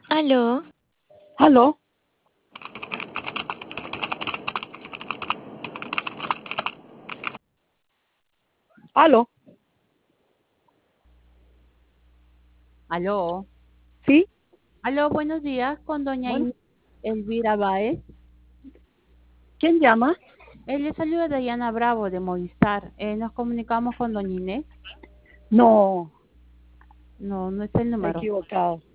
Aló, ¿Aló? ¿Aló? Aló, ¿Sí? aló, buenos días con doña Bueno, Inés Elvira Báez. ¿quién llama? Él le saluda Diana Bravo de Movistar. Nos comunicamos con doña Inés. No, No, no es el he número. equivocado.